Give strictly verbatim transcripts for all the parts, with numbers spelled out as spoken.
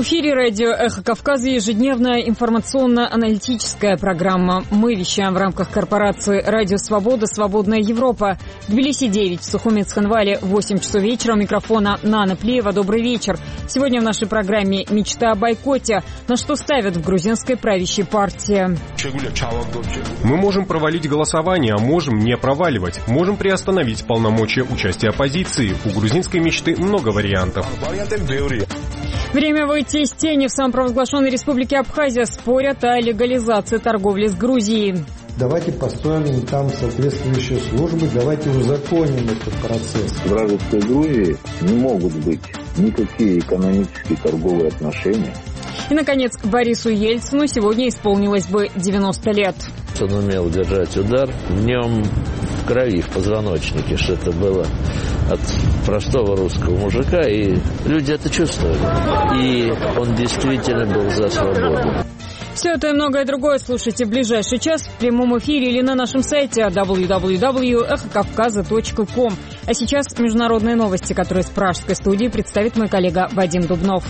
В эфире радио «Эхо Кавказа» ежедневная информационно-аналитическая программа. Мы вещаем в рамках корпорации «Радио Свобода. Свободная Европа». В Тбилиси девять, в Сухуми Цхинвале восемь часов вечера. У микрофона Нана Плеева. Добрый вечер. Сегодня в нашей программе «Мечта о бойкоте». На что ставят в грузинской правящей партии. Мы можем провалить голосование, а можем не проваливать. Можем приостановить полномочия участия оппозиции. У грузинской мечты много вариантов. Время выйти из тени. В самопровозглашенной республике Абхазия спорят о легализации торговли с Грузией. Давайте построим там соответствующие службы, давайте узаконим этот процесс. В вражеской Грузии не могут быть никакие экономические торговые отношения. И, наконец, Борису Ельцину сегодня исполнилось бы девяносто лет. Он умел держать удар, в нем в крови, в позвоночнике, что это было от простого русского мужика, и люди это чувствовали. И он действительно был за свободу. Все это и многое другое слушайте в ближайший час в прямом эфире или на нашем сайте дабл ю дабл ю дабл ю точка эхо кавказа точка ком. А сейчас международные новости, которые с пражской студии представит мой коллега Вадим Дубнов.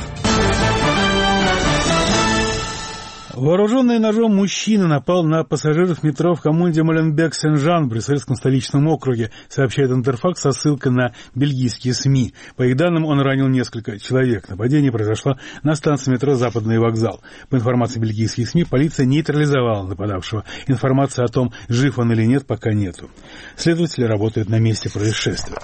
Вооруженный ножом мужчина напал на пассажиров метро в коммуне Моленбек-Сен-Жан в брюссельском столичном округе, сообщает Интерфакс со ссылкой на бельгийские СМИ. По их данным, он ранил несколько человек. Нападение произошло на станции метро «Западный вокзал». По информации бельгийских СМИ, полиция нейтрализовала нападавшего. Информации о том, жив он или нет, пока нету. Следователи работают на месте происшествия.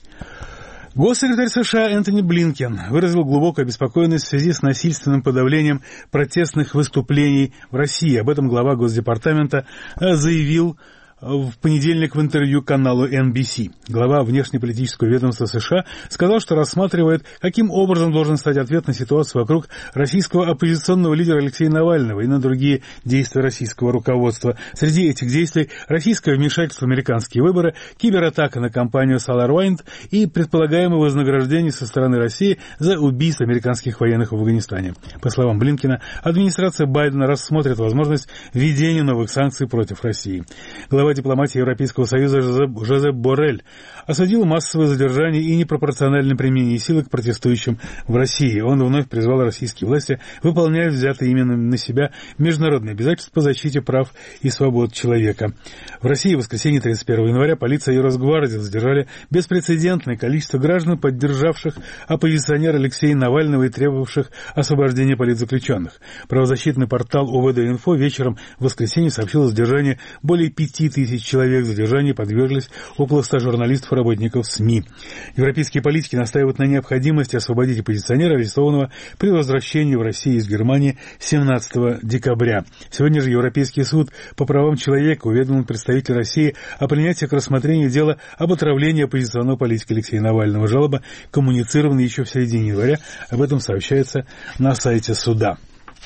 Госсекретарь США Энтони Блинкен выразил глубокую обеспокоенность в связи с насильственным подавлением протестных выступлений в России. Об этом глава Госдепартамента заявил в понедельник в интервью каналу эн би си. Глава внешнеполитического ведомства США сказал, что рассматривает, каким образом должен стать ответ на ситуацию вокруг российского оппозиционного лидера Алексея Навального и на другие действия российского руководства. Среди этих действий российское вмешательство в американские выборы, кибератака на компанию SolarWind и предполагаемое вознаграждение со стороны России за убийство американских военных в Афганистане. По словам Блинкена, администрация Байдена рассмотрит возможность введения новых санкций против России. Глава дипломатии Европейского Союза Жозеп Боррель осудил массовое задержание и непропорциональное применение силы к протестующим в России. Он вновь призвал российские власти выполнять взятые именно на себя международные обязательства по защите прав и свобод человека. В России в воскресенье тридцать первого января полиция и Росгвардия задержали беспрецедентное количество граждан, поддержавших оппозиционера Алексея Навального и требовавших освобождения политзаключенных. Правозащитный портал о вэ дэ инфо вечером в воскресенье сообщил о задержании более пяти тысяч человек. Задержанию подверглись около ста журналистов и работников СМИ. Европейские политики настаивают на необходимости освободить оппозиционера, арестованного при возвращении в Россию из Германии семнадцатого декабря. Сегодня же Европейский суд по правам человека уведомил представителя России о принятии к рассмотрению дела об отравлении оппозиционного политика Алексея Навального. Жалоба коммуницирована еще в середине января. Об этом сообщается на сайте суда.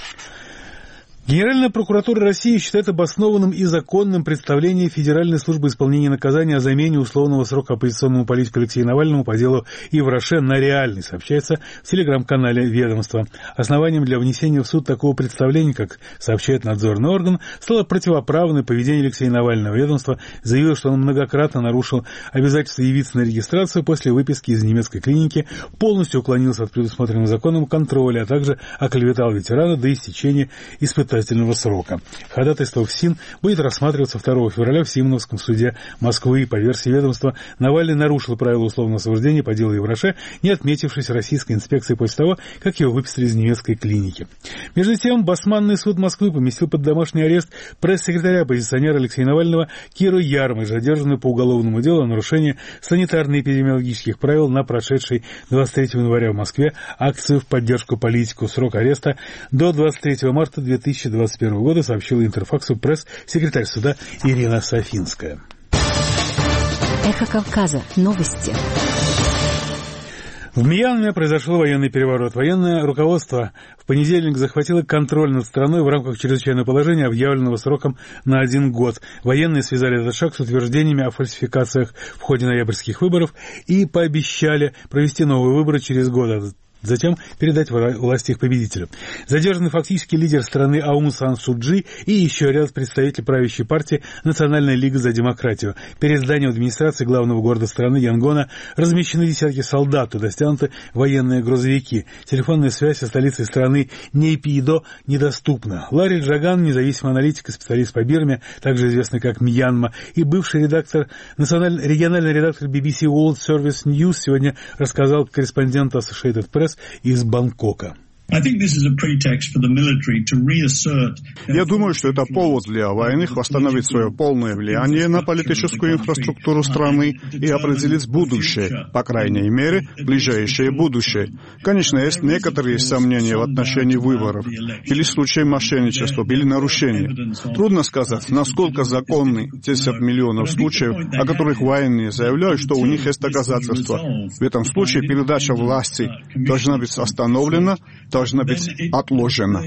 Генеральная прокуратура России считает обоснованным и законным представление Федеральной службы исполнения наказания о замене условного срока оппозиционному политику Алексею Навальному по делу Ивраше на реальный, сообщается в телеграм-канале ведомства. Основанием для внесения в суд такого представления, как сообщает надзорный орган, стало противоправное поведение Алексея Навального. Ведомство заявило, что он многократно нарушил обязательство явиться на регистрацию после выписки из немецкой клиники, полностью уклонился от предусмотренного законом контроля, а также оклеветал ветерана до истечения испытательного срока. Ходатайство ФСИН будет рассматриваться второго февраля в Симоновском суде Москвы. По версии ведомства, Навальный нарушил правила условного освобождения по делу Ивраше, не отметившись российской инспекцией после того, как его выписали из немецкой клиники. Между тем, Басманный суд Москвы поместил под домашний арест пресс-секретаря оппозиционера Алексея Навального Киру Ярмыш, задержанную по уголовному делу о нарушении санитарно-эпидемиологических правил на прошедшей двадцать третьего января в Москве акцию в поддержку политику. Срок ареста до двадцать третьего марта две тысячи двадцать первого года, сообщила Интерфаксу пресс-секретарь суда Ирина Софинская. Эхо Кавказа. Новости. В Мьянме произошел военный переворот. Военное руководство в понедельник захватило контроль над страной в рамках чрезвычайного положения, объявленного сроком на один год. Военные связали этот шаг с утверждениями о фальсификациях в ходе ноябрьских выборов и пообещали провести новые выборы через год. затем передать власти их победителю. Задержаны фактически лидер страны Аун Сан Су Чжи и еще ряд представителей правящей партии Национальная лига за демократию. Перед зданием администрации главного города страны Янгона размещены десятки солдат, туда стянуты военные грузовики. Телефонная связь со столицей страны Нейпидо недоступна. Ларри Джаган, независимый аналитик и специалист по Бирме, также известный как Мьянма, и бывший редактор, национальный, региональный редактор би би си World Service News, сегодня рассказал корреспонденту Associated Press из Бангкока. Я думаю, что это повод для военных восстановить свое полное влияние на политическую инфраструктуру страны и определить будущее, по крайней мере, ближайшее будущее. Конечно, есть некоторые сомнения в отношении выборов, или в случае мошенничества, или нарушения. Трудно сказать, насколько законны десять миллионов случаев, о которых военные заявляют, что у них есть доказательства. В этом случае передача власти должна быть остановлена, должна быть отложена.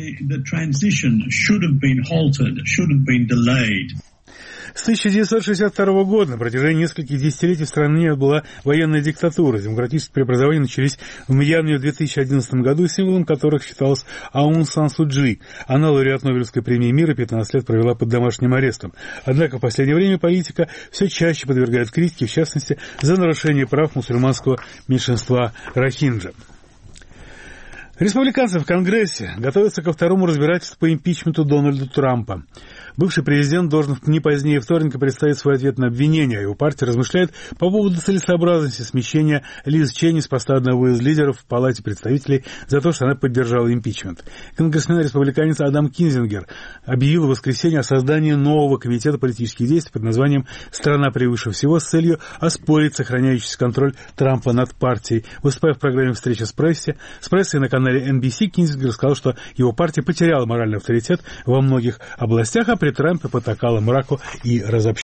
С тысяча девятьсот шестьдесят второго года на протяжении нескольких десятилетий в стране была военная диктатура. Демократические преобразования начались в Мьянме в две тысячи одиннадцатом году, символом которых считалась Аун Сан Су Чжи. Она лауреат Нобелевской премии мира, пятнадцать лет провела под домашним арестом. Однако в последнее время политика все чаще подвергает критике, в частности, за нарушение прав мусульманского меньшинства рохинджа. Республиканцы в Конгрессе готовятся ко второму разбирательству по импичменту Дональда Трампа. Бывший президент должен не позднее вторника представить свой ответ на обвинения. Его партия размышляет по поводу целесообразности смещения Лиз Ченни с поста одного из лидеров в Палате представителей за то, что она поддержала импичмент. Конгрессмен-республиканец Адам Кинзингер объявил в воскресенье о создании нового комитета политических действий под названием «Страна превыше всего» с целью оспорить сохраняющийся контроль Трампа над партией. Выступая в программе «Встреча с прессой», с прессой на канале эн би си, Кинзингер сказал, что его партия потеряла моральный авторитет во многих областях, а при Трампе потакала мраку и разобщению.